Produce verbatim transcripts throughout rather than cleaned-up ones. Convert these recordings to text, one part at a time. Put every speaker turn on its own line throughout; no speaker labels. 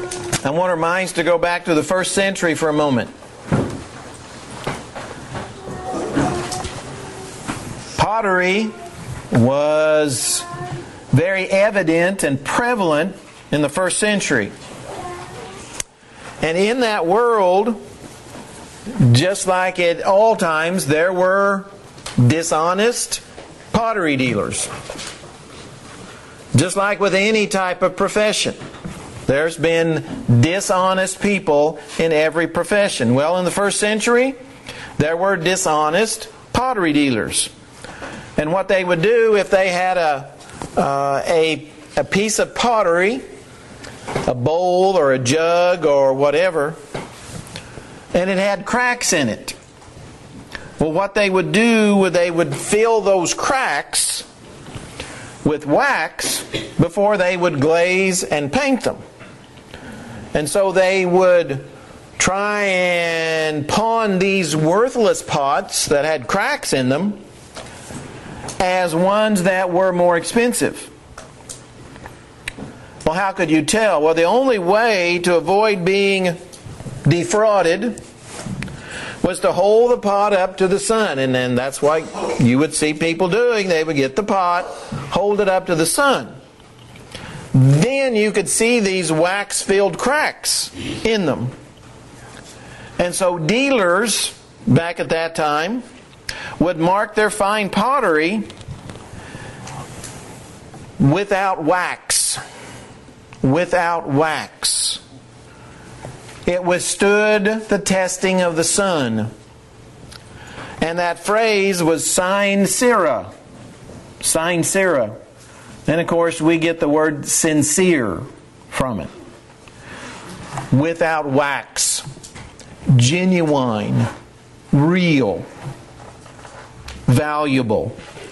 I want our minds to go back to the first century for a moment. Pottery was very evident and prevalent in the first century. And in that world, just like at all times, there were dishonest pottery dealers. Just like with any type of profession, there's been dishonest people in every profession. Well, in the first century, there were dishonest pottery dealers. And what they would do if they had a uh, a, a piece of pottery, a bowl or a jug or whatever, and it had cracks in it. Well, what they would do, they would fill those cracks with wax before they would glaze and paint them. And so they would try and pawn these worthless pots that had cracks in them as ones that were more expensive. Well, how could you tell? Well, the only way to avoid being defrauded was to hold the pot up to the sun. And then that's what you would see people doing. They would get the pot, hold it up to the sun. Then you could see these wax-filled cracks in them. And so dealers, back at that time, would mark their fine pottery without wax. Without wax. It withstood the testing of the sun. And that phrase was sine cera. Sine cera. And of course we get the word sincere from it. Without wax. Genuine. Real. Valuable.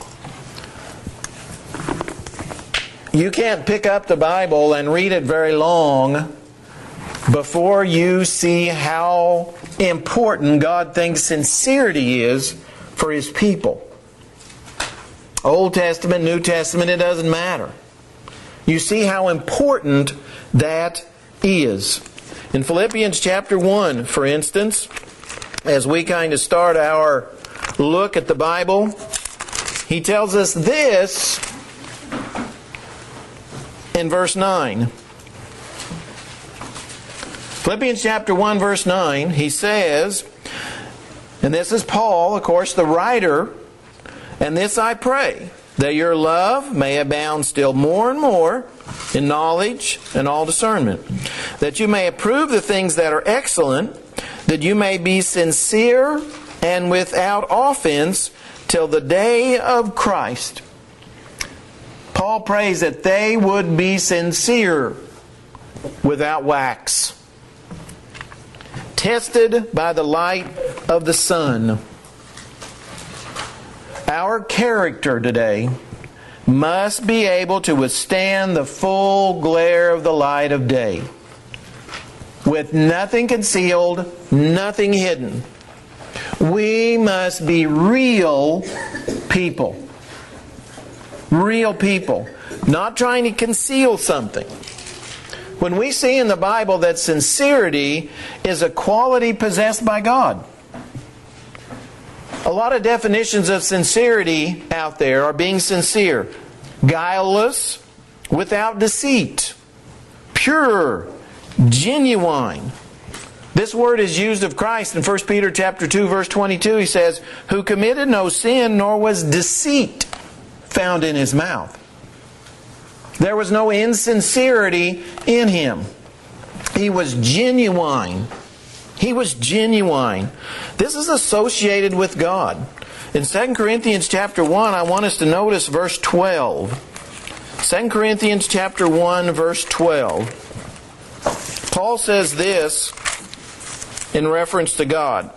You can't pick up the Bible and read it very long before you see how important God thinks sincerity is for His people. Old Testament, New Testament, it doesn't matter. You see how important that is. In Philippians chapter one, for instance, as we kind of start our look at the Bible, he tells us this in verse nine. Philippians chapter one, verse nine, he says, and this is Paul, of course, the writer, and this I pray, that your love may abound still more and more in knowledge and all discernment, that you may approve the things that are excellent, that you may be sincere and without offense till the day of Christ. Paul prays that they would be sincere without wax, tested by the light of the sun. Our character today must be able to withstand the full glare of the light of day, with nothing concealed, nothing hidden. We must be real people. Real people. Not trying to conceal something. When we see in the Bible that sincerity is a quality possessed by God. A lot of definitions of sincerity out there are being sincere. Guileless, without deceit, pure, genuine. This word is used of Christ in First Peter chapter two, verse twenty-two. He says, who committed no sin, nor was deceit found in His mouth. There was no insincerity in Him. He was genuine. He was genuine. This is associated with God. In Second Corinthians chapter one, I want us to notice verse twelve. Second Corinthians chapter one, verse twelve. Paul says this in reference to God.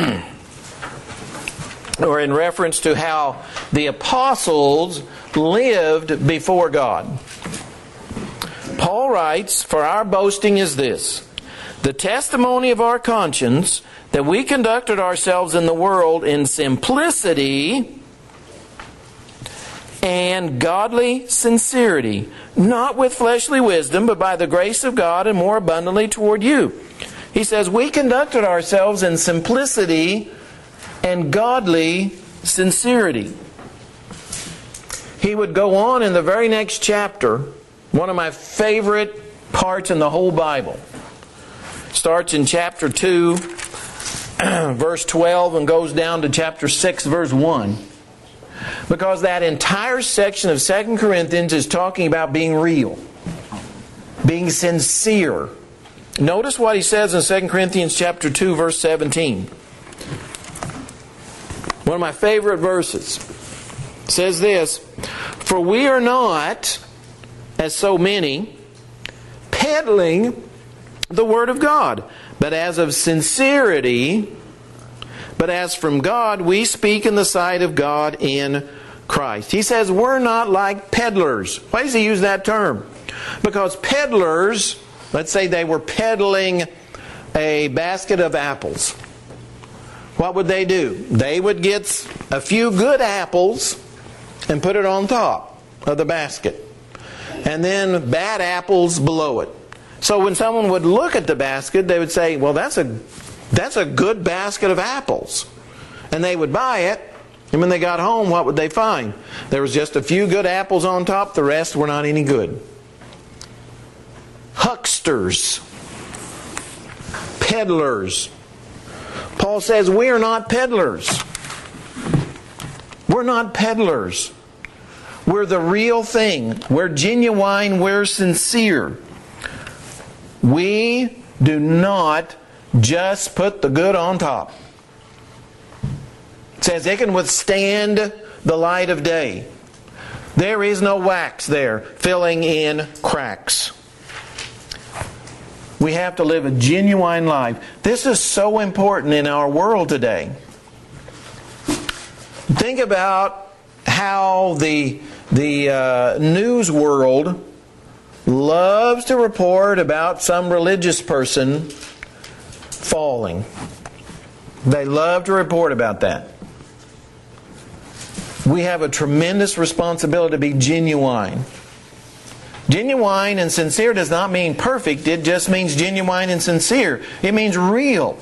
Or in reference to how the apostles lived before God. Paul writes, for our boasting is this, the testimony of our conscience, that we conducted ourselves in the world in simplicity and godly sincerity, not with fleshly wisdom, but by the grace of God and more abundantly toward you. He says, we conducted ourselves in simplicity and godly sincerity. He would go on in the very next chapter, one of my favorite parts in the whole Bible. Starts in chapter two, verse twelve, and goes down to chapter six, verse one. Because that entire section of Second Corinthians is talking about being real, being sincere. Notice what he says in Second Corinthians chapter two, verse seventeen. One of my favorite verses. It says this, for we are not, as so many, peddling the Word of God, but as of sincerity, but as from God, we speak in the sight of God in Christ. He says we're not like peddlers. Why does he use that term? Because peddlers, let's say they were peddling a basket of apples. What would they do? They would get a few good apples and put it on top of the basket. And then bad apples below it. So when someone would look at the basket, they would say, well, that's a that's a good basket of apples. And they would buy it. And when they got home, what would they find? There was just a few good apples on top. The rest were not any good. Hucksters. Peddlers. Paul says we are not peddlers. We're not peddlers. We're the real thing. We're genuine. We're sincere. We do not just put the good on top. It says it can withstand the light of day. There is no wax there filling in cracks. We have to live a genuine life. This is so important in our world today. Think about how the, the uh, news world loves to report about some religious person falling. They love to report about that. We have a tremendous responsibility to be genuine. Genuine and sincere does not mean perfect. It just means genuine and sincere. It means real.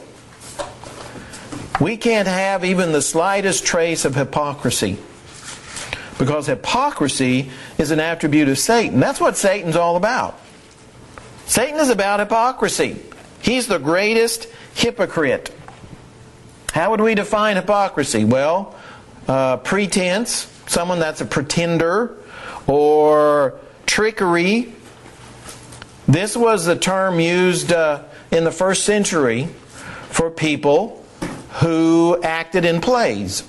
We can't have even the slightest trace of hypocrisy. Because hypocrisy is an attribute of Satan. That's what Satan's all about. Satan is about hypocrisy. He's the greatest hypocrite. How would we define hypocrisy? Well, uh, pretense, someone that's a pretender, or trickery. This was the term used uh, in the first century for people who acted in plays.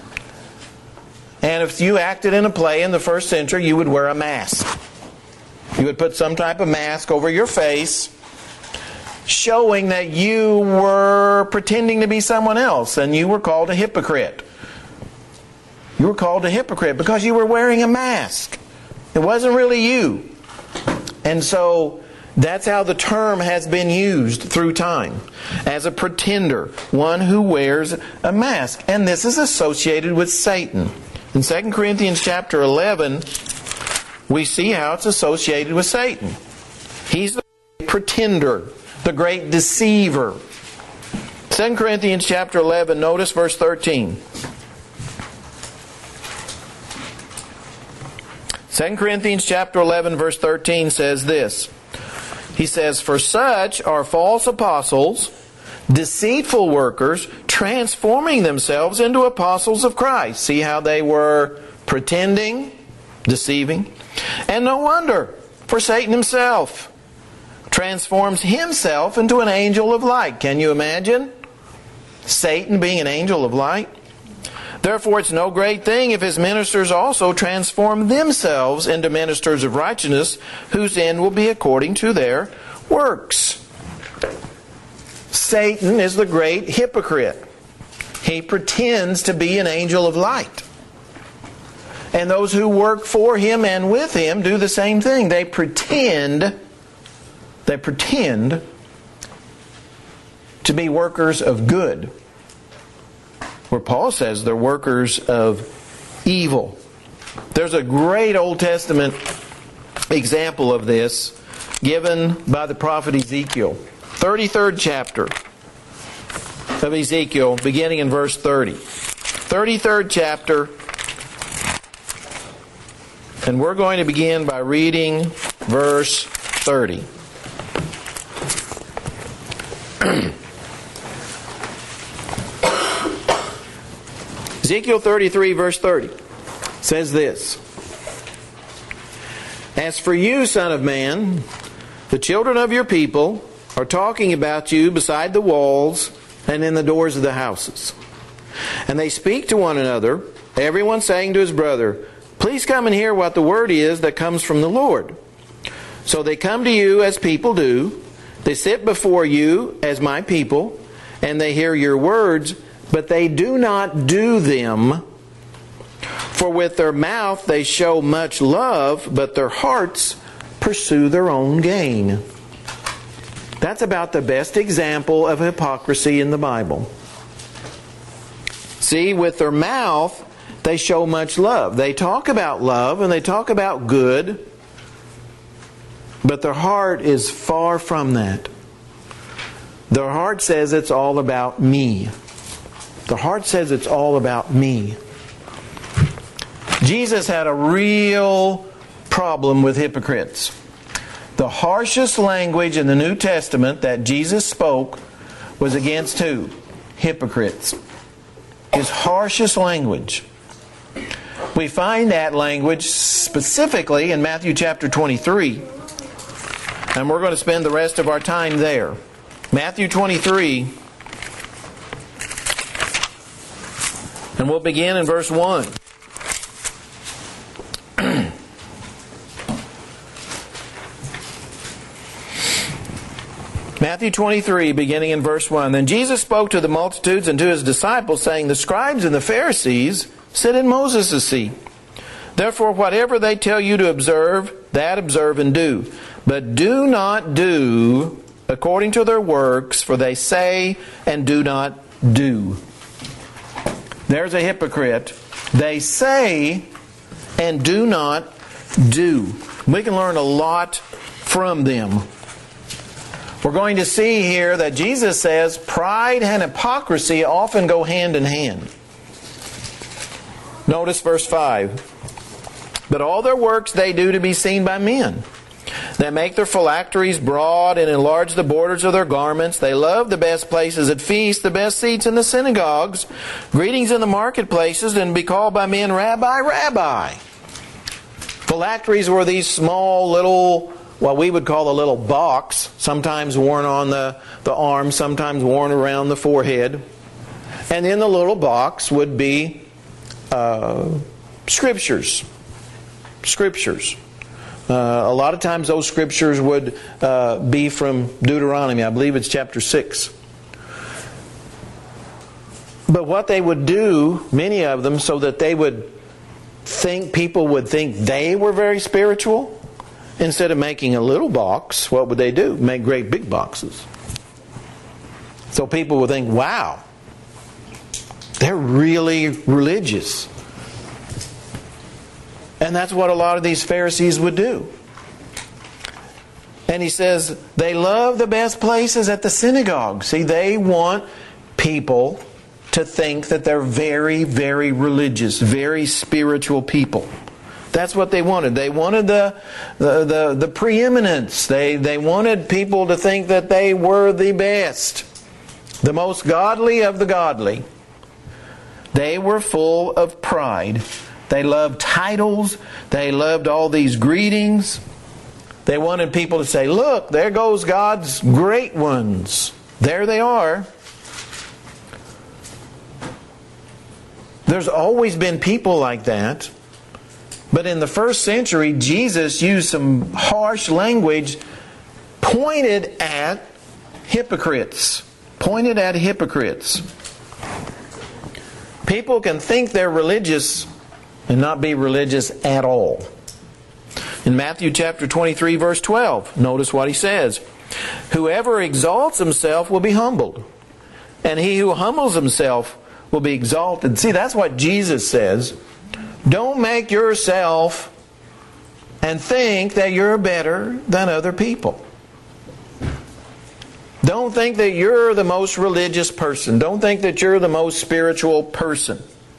And if you acted in a play in the first century, you would wear a mask. You would put some type of mask over your face, showing that you were pretending to be someone else, and you were called a hypocrite. You were called a hypocrite because you were wearing a mask. It wasn't really you. And so that's how the term has been used through time. As a pretender, one who wears a mask. And this is associated with Satan. In Second Corinthians chapter eleven, we see how it's associated with Satan. He's the pretender, the great deceiver. Second Corinthians chapter eleven, notice verse thirteen. Second Corinthians chapter eleven, verse thirteen says this. He says, for such are false apostles, deceitful workers, transforming themselves into apostles of Christ. See how they were pretending, deceiving? And no wonder, for Satan himself transforms himself into an angel of light. Can you imagine Satan being an angel of light? Therefore it's no great thing if his ministers also transform themselves into ministers of righteousness, whose end will be according to their works. Satan is the great hypocrite. He pretends to be an angel of light. And those who work for him and with him do the same thing. They pretend, they pretend to be workers of good. Where Paul says they're workers of evil. There's a great Old Testament example of this given by the prophet Ezekiel. thirty-third chapter of Ezekiel, beginning in verse thirty. thirty-third chapter, and we're going to begin by reading verse thirty. Ezekiel thirty-three, verse thirty, says this: As for you, son of man, the children of your people are talking about you beside the walls and in the doors of the houses. And they speak to one another, everyone saying to his brother, Please come and hear what the word is that comes from the Lord. So they come to you as people do. They sit before you as my people, and they hear your words, but they do not do them. For with their mouth they show much love, but their hearts pursue their own gain. That's about the best example of hypocrisy in the Bible. See, with their mouth they show much love. They talk about love and they talk about good, but their heart is far from that. Their heart says it's all about me. The heart says it's all about me. Jesus had a real problem with hypocrites. The harshest language in the New Testament that Jesus spoke was against who? Hypocrites. His harshest language. We find that language specifically in Matthew chapter twenty-three. And we're going to spend the rest of our time there. Matthew twenty-three. And we'll begin in verse one. Matthew twenty-three, beginning in verse one. Then Jesus spoke to the multitudes and to His disciples, saying, The scribes and the Pharisees sit in Moses' seat. Therefore, whatever they tell you to observe, that observe and do. But do not do according to their works, for they say and do not do. There's a hypocrite. They say and do not do. We can learn a lot from them. We're going to see here that Jesus says pride and hypocrisy often go hand in hand. Notice verse five. But all their works they do to be seen by men. They make their phylacteries broad and enlarge the borders of their garments. They love the best places at feasts, the best seats in the synagogues, greetings in the marketplaces, and be called by men, Rabbi, Rabbi. Phylacteries were these small little, what we would call a little box, sometimes worn on the, the arm, sometimes worn around the forehead. And in the little box would be uh, scriptures. Scriptures. Uh, a lot of times those scriptures would uh, be from Deuteronomy. I believe it's chapter six. But what they would do, many of them, so that they would think, people would think they were very spiritual, instead of making a little box, what would they do? Make great big boxes. So people would think, wow, they're really religious. And that's what a lot of these Pharisees would do. And he says, they love the best places at the synagogue. See, they want people to think that they're very, very religious, very spiritual people. That's what they wanted. They wanted the the, the, the preeminence. They, they wanted people to think that they were the best, the most godly of the godly. They were full of pride. They loved titles. They loved all these greetings. They wanted people to say, look, there goes God's great ones. There they are. There's always been people like that. But in the first century, Jesus used some harsh language pointed at hypocrites. Pointed at hypocrites. People can think they're religious and not be religious at all. In Matthew chapter twenty-three, verse twelve, notice what he says. Whoever exalts himself will be humbled, and he who humbles himself will be exalted. See, that's what Jesus says. Don't make yourself and think that you're better than other people. Don't think that you're the most religious person. Don't think that you're the most spiritual person.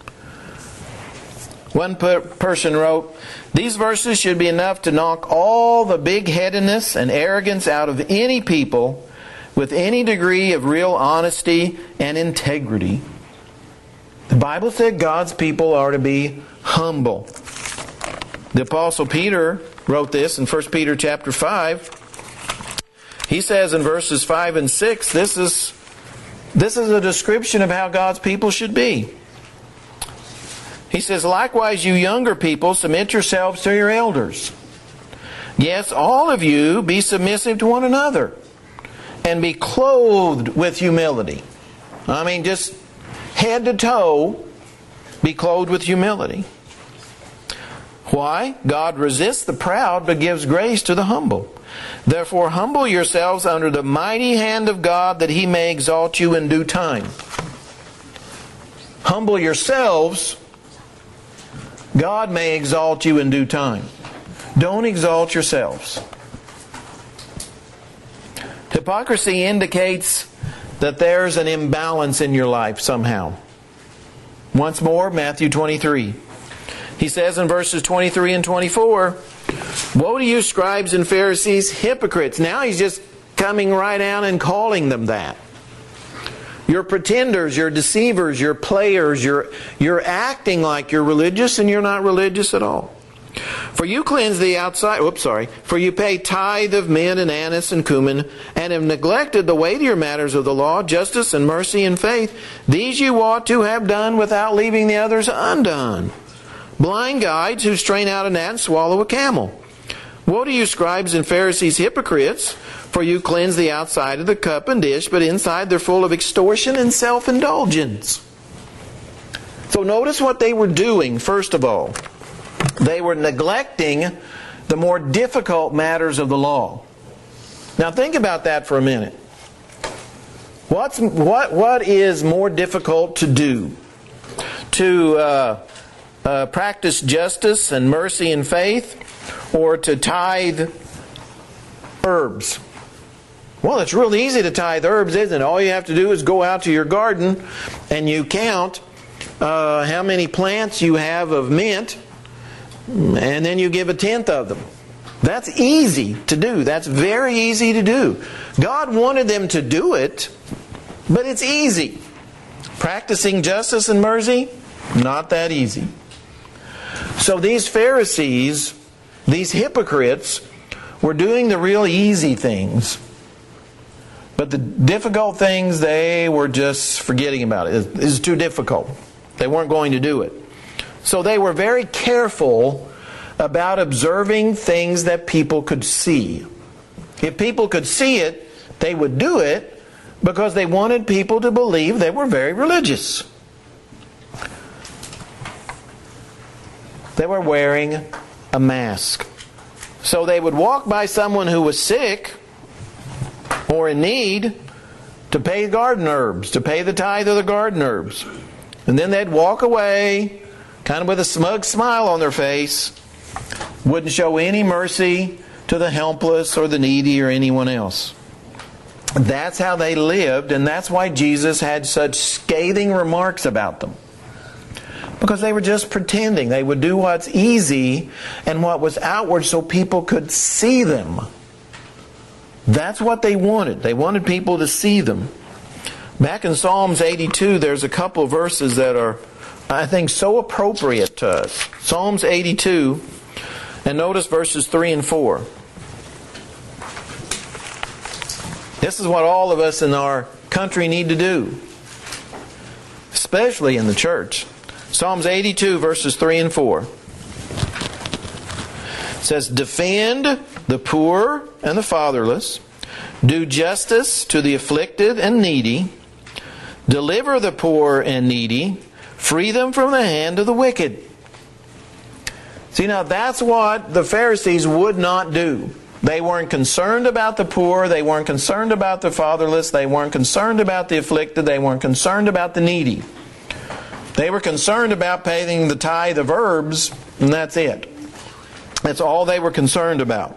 One per- person wrote, "These verses should be enough to knock all the big-headedness and arrogance out of any people with any degree of real honesty and integrity." The Bible said God's people are to be humble. The Apostle Peter wrote this in First Peter chapter five. He says in verses five and six, this is, this is a description of how God's people should be. He says, "Likewise, you younger people, submit yourselves to your elders. Yes, all of you be submissive to one another, and be clothed with humility." I mean, just head to toe, be clothed with humility. Why? God resists the proud, but gives grace to the humble. Therefore, humble yourselves under the mighty hand of God, that He may exalt you in due time. Humble yourselves, God may exalt you in due time. Don't exalt yourselves. Hypocrisy indicates that there's an imbalance in your life somehow. Once more, Matthew twenty-three. He says in verses twenty-three and twenty-four, "Woe to you, scribes and Pharisees, hypocrites." Now he's just coming right down and calling them that. You're pretenders, you're deceivers, you're players, you're, you're acting like you're religious and you're not religious at all. "For you cleanse the outside, oops, sorry, for you pay tithe of mint and anise and cumin, and have neglected the weightier matters of the law, justice and mercy and faith. These you ought to have done without leaving the others undone. Blind guides who strain out a gnat and swallow a camel. Woe to you, scribes and Pharisees, hypocrites! For you cleanse the outside of the cup and dish, but inside they're full of extortion and self-indulgence." So notice what they were doing, first of all. They were neglecting the more difficult matters of the law. Now think about that for a minute. What's, what, what is more difficult to do? To uh, uh, practice justice and mercy and faith, or to tithe herbs? Well, it's real easy to tithe herbs, isn't it? All you have to do is go out to your garden and you count uh, how many plants you have of mint, and then you give a tenth of them. That's easy to do. That's very easy to do. God wanted them to do it, but it's easy. Practicing justice and mercy, not that easy. So these Pharisees, these hypocrites, were doing the real easy things. But the difficult things, they were just forgetting about it. It was too difficult. They weren't going to do it. So they were very careful about observing things that people could see. If people could see it, they would do it because they wanted people to believe they were very religious. They were wearing a mask. So they would walk by someone who was sick or in need to pay garden herbs, to pay the tithe of the garden herbs. And then they'd walk away, kind of with a smug smile on their face, wouldn't show any mercy to the helpless or the needy or anyone else. That's how they lived, and that's why Jesus had such scathing remarks about them. Because they were just pretending. They would do what's easy and what was outward so people could see them. That's what they wanted. They wanted people to see them. Back in Psalms eighty-two, there's a couple of verses that are, I think, so appropriate to us. Psalms eighty-two, and notice verses three and four. This is what all of us in our country need to do, especially in the church. Psalms eighty-two, verses three and four. It says, "Defend the poor and the fatherless. Do justice to the afflicted and needy. Deliver the poor and needy. Free them from the hand of the wicked." See, now that's what the Pharisees would not do. They weren't concerned about the poor. They weren't concerned about the fatherless. They weren't concerned about the afflicted. They weren't concerned about the needy. They were concerned about paying the tithe of herbs, and that's it. That's all they were concerned about.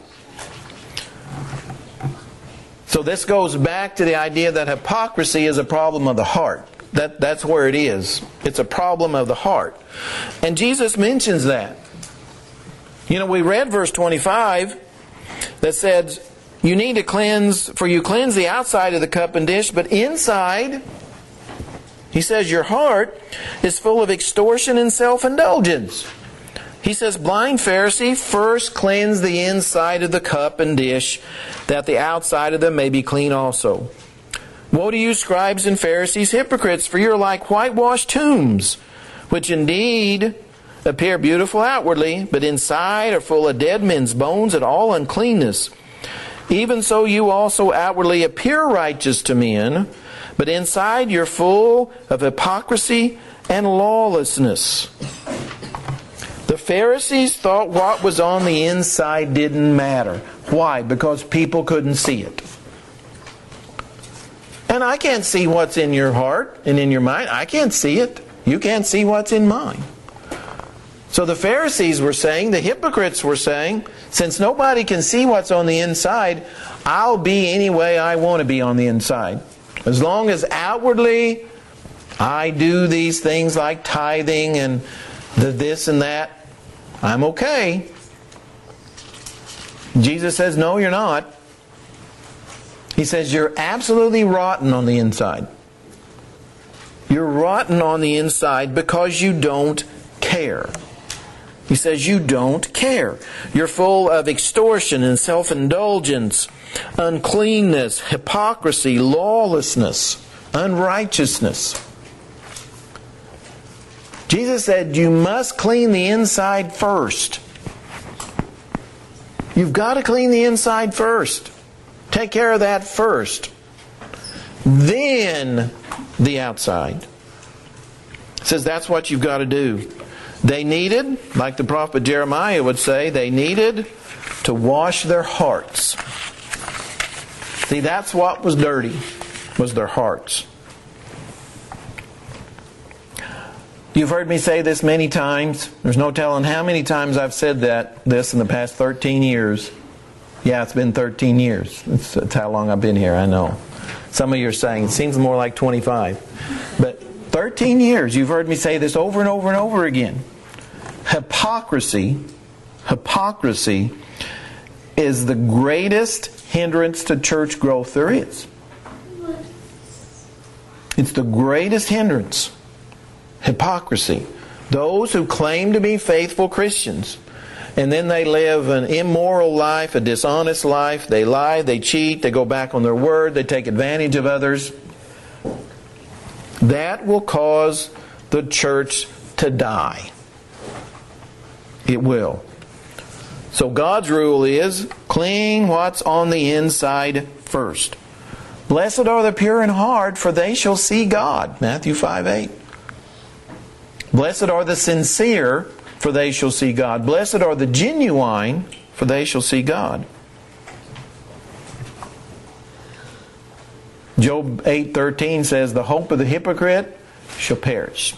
So this goes back to the idea that hypocrisy is a problem of the heart. That, that's where it is. It's a problem of the heart. And Jesus mentions that. You know, we read verse twenty-five that said, you need to cleanse, for you cleanse the outside of the cup and dish, but inside, he says, your heart is full of extortion and self-indulgence. He says, blind Pharisee, first cleanse the inside of the cup and dish, that the outside of them may be clean also. Woe to you, scribes and Pharisees, hypocrites, for you are like whitewashed tombs, which indeed appear beautiful outwardly, but inside are full of dead men's bones and all uncleanness. Even so you also outwardly appear righteous to men, but inside you're full of hypocrisy and lawlessness. The Pharisees thought what was on the inside didn't matter. Why? Because people couldn't see it. And I can't see what's in your heart and in your mind. I can't see it. You can't see what's in mine. So the Pharisees were saying, the hypocrites were saying, since nobody can see what's on the inside, I'll be any way I want to be on the inside. As long as outwardly I do these things like tithing and the this and that, I'm okay. Jesus says, no, you're not. He says, you're absolutely rotten on the inside. You're rotten on the inside because you don't care. He says you don't care. You're full of extortion and self-indulgence, uncleanness, hypocrisy, lawlessness, unrighteousness. Jesus said you must clean the inside first. You've got to clean the inside first. Take care of that first. Then the outside. It says that's what you've got to do. They needed, like the prophet Jeremiah would say, they needed to wash their hearts. See, that's what was dirty, was their hearts. You've heard me say this many times. There's no telling how many times I've said that, this in the past thirteen years. Yeah, it's been thirteen years. That's, that's how long I've been here, I know. Some of you are saying, it seems more like twenty-five. But thirteen years, you've heard me say this over and over and over again. Hypocrisy, hypocrisy is the greatest hindrance to church growth there is. It's the greatest hindrance. Hypocrisy. Those who claim to be faithful Christians, and then they live an immoral life, a dishonest life, they lie, they cheat, they go back on their word, they take advantage of others. That will cause the church to die. It will. So God's rule is, clean what's on the inside first. Blessed are the pure in heart, for they shall see God. Matthew five eight. Blessed are the sincere, for they shall see God. Blessed are the genuine, for they shall see God. Job eight thirteen says, the hope of the hypocrite shall perish.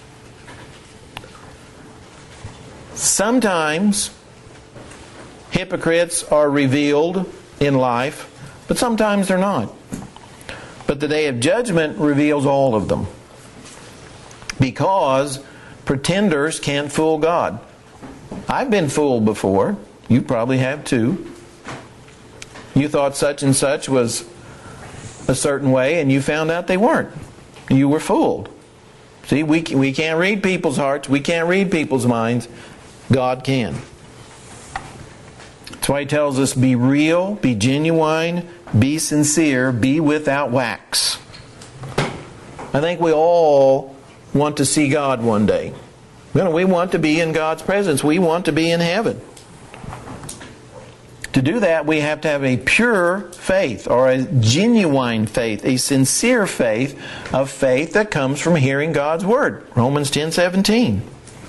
Sometimes hypocrites are revealed in life, but sometimes they're not. But the day of judgment reveals all of them. Because pretenders can't fool God. I've been fooled before. You probably have too. You thought such and such was a certain way and you found out they weren't. You were fooled. See, we, we can't read people's hearts. We can't read people's minds. God can. That's why He tells us, be real, be genuine, be sincere, be without wax. I think we all want to see God one day. You know, we want to be in God's presence. We want to be in heaven. To do that, we have to have a pure faith, or a genuine faith, a sincere faith, of faith that comes from hearing God's Word. Romans ten seventeen.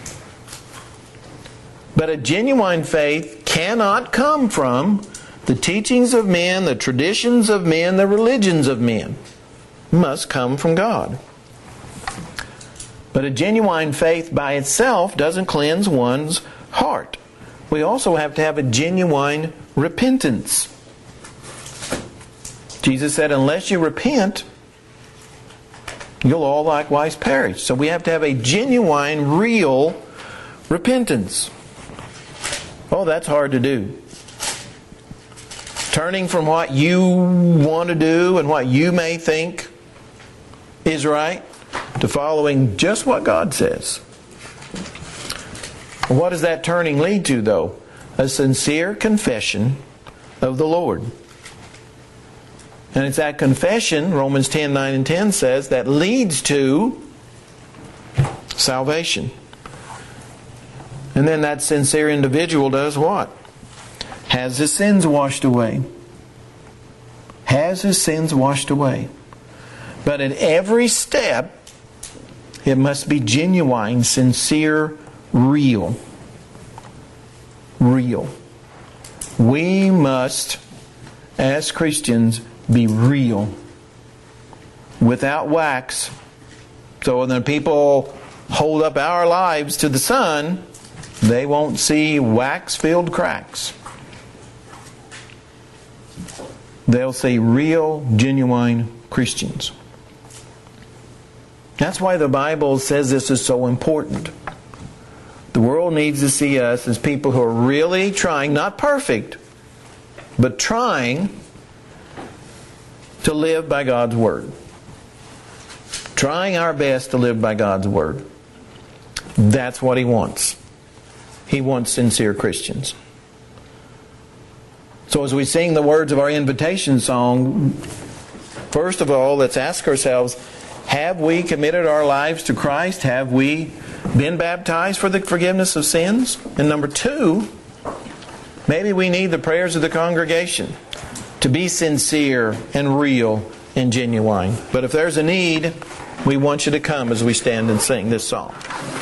But a genuine faith cannot come from the teachings of men, the traditions of men, the religions of men. It must come from God. But a genuine faith by itself doesn't cleanse one's heart. We also have to have a genuine repentance. Jesus said, unless you repent, you'll all likewise perish. So we have to have a genuine, real repentance. Oh, that's hard to do. Turning from what you want to do and what you may think is right to following just what God says. What does that turning lead to, though? A sincere confession of the Lord. And it's that confession, Romans ten, nine and ten says, that leads to salvation. And then that sincere individual does what? Has his sins washed away. Has his sins washed away. But at every step, it must be genuine, sincere, real. Real. We must, as Christians, be real. Without wax. So when people hold up our lives to the sun, they won't see wax-filled cracks. They'll see real, genuine Christians. That's why the Bible says this is so important. The world needs to see us as people who are really trying, not perfect, but trying to live by God's Word. Trying our best to live by God's Word. That's what He wants. He wants sincere Christians. So as we sing the words of our invitation song, first of all, let's ask ourselves, have we committed our lives to Christ? Have we been baptized for the forgiveness of sins? And number two, maybe we need the prayers of the congregation to be sincere and real and genuine. But if there's a need, we want you to come as we stand and sing this song.